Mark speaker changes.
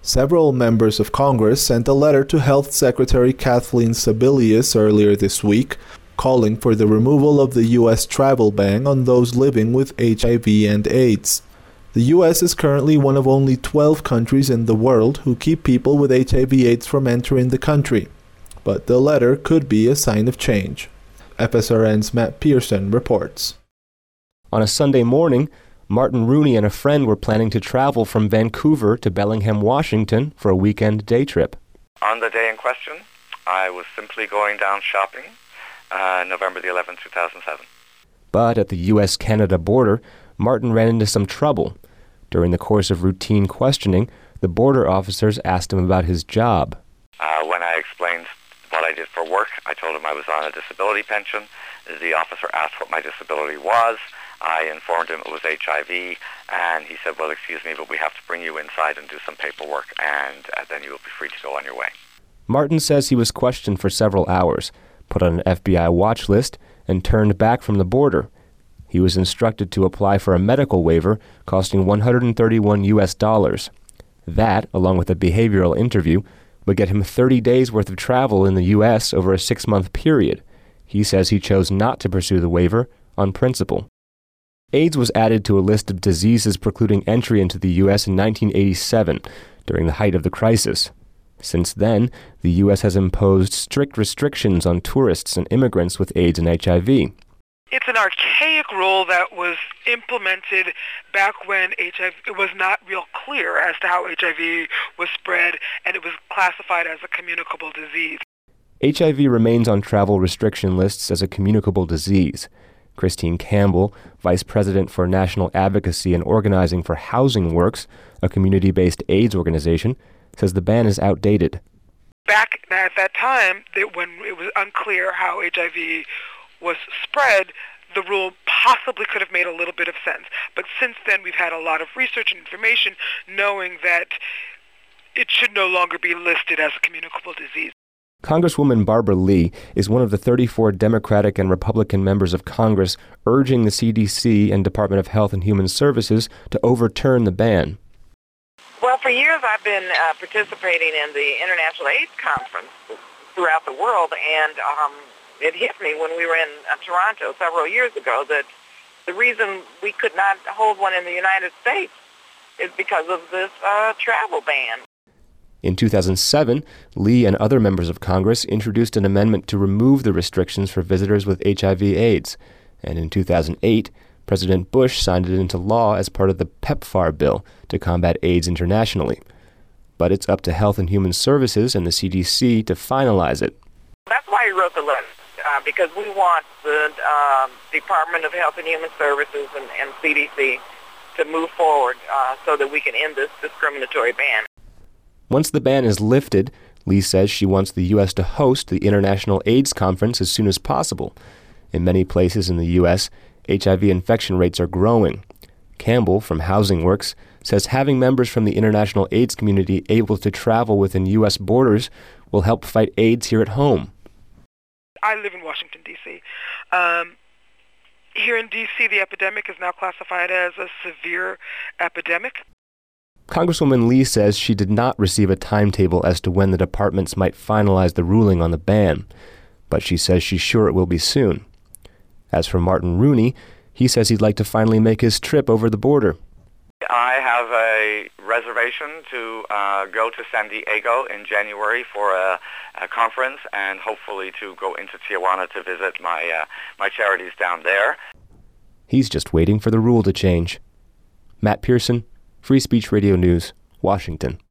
Speaker 1: Several members of Congress sent a letter to Health Secretary Kathleen Sebelius earlier this week, calling for the removal of the U.S. travel ban on those living with HIV and AIDS. The U.S. is currently one of only 12 countries in the world who keep people with HIV/AIDS from entering the country. But the letter could be a sign of change. FSRN's Matt Pearson reports.
Speaker 2: On a Sunday morning, Martin Rooney and a friend were planning to travel from Vancouver to Bellingham, Washington for a weekend day trip.
Speaker 3: On the day in question, I was simply going down shopping, November the 11th, 2007.
Speaker 2: But at the U.S.-Canada border, Martin ran into some trouble. During the course of routine questioning, the border officers asked him about his job.
Speaker 3: When I explained what I did for work, I told him I was on a disability pension. The officer asked what my disability was. I informed him it was HIV, and he said, well, excuse me, but we have to bring you inside and do some paperwork, and then you will be free to go on your way.
Speaker 2: Martin says he was questioned for several hours, put on an FBI watch list, and turned back from the border. He was instructed to apply for a medical waiver costing $131 US. That, along with a behavioral interview, would get him 30 days' worth of travel in the U.S. over a 6-month period. He says he chose not to pursue the waiver on principle. AIDS was added to a list of diseases precluding entry into the U.S. in 1987, during the height of the crisis. Since then, the U.S. has imposed strict restrictions on tourists and immigrants with AIDS and HIV.
Speaker 4: It's an archaic rule that was implemented back when HIV, it was not real clear as to how HIV was spread, and it was classified as a communicable disease.
Speaker 2: HIV remains on travel restriction lists as a communicable disease. Christine Campbell, Vice President for National Advocacy and Organizing for Housing Works, a community-based AIDS organization, says the ban is outdated.
Speaker 4: Back at that time, when it was unclear how HIV was spread, the rule possibly could have made a little bit of sense. But since then, we've had a lot of research and information knowing that it should no longer be listed as a communicable disease.
Speaker 2: Congresswoman Barbara Lee is one of the 34 Democratic and Republican members of Congress urging the CDC and Department of Health and Human Services to overturn the ban.
Speaker 5: Well, for years I've been participating in the International AIDS Conference throughout the world, and it hit me when we were in Toronto several years ago that the reason we could not hold one in the United States is because of this travel ban.
Speaker 2: In 2007, Lee and other members of Congress introduced an amendment to remove the restrictions for visitors with HIV/AIDS, and in 2008, President Bush signed it into law as part of the PEPFAR bill to combat AIDS internationally. But it's up to Health and Human Services and the CDC to finalize it.
Speaker 5: That's why he wrote the letter, because we want the Department of Health and Human Services and CDC to move forward so that we can end this discriminatory ban.
Speaker 2: Once the ban is lifted, Lee says she wants the U.S. to host the International AIDS Conference as soon as possible. In many places in the U.S., HIV infection rates are growing. Campbell from Housing Works says having members from the international AIDS community able to travel within U.S. borders will help fight AIDS here at home.
Speaker 4: I live in Washington, D.C. Here in D.C., the epidemic is now classified as a severe epidemic.
Speaker 2: Congresswoman Lee says she did not receive a timetable as to when the departments might finalize the ruling on the ban, but she says she's sure it will be soon. As for Martin Rooney, he says he'd like to finally make his trip over the border.
Speaker 3: I have a reservation to go to San Diego in January for a conference, and hopefully to go into Tijuana to visit my charities down there.
Speaker 2: He's just waiting for the rule to change. Matt Pearson, Free Speech Radio News, Washington.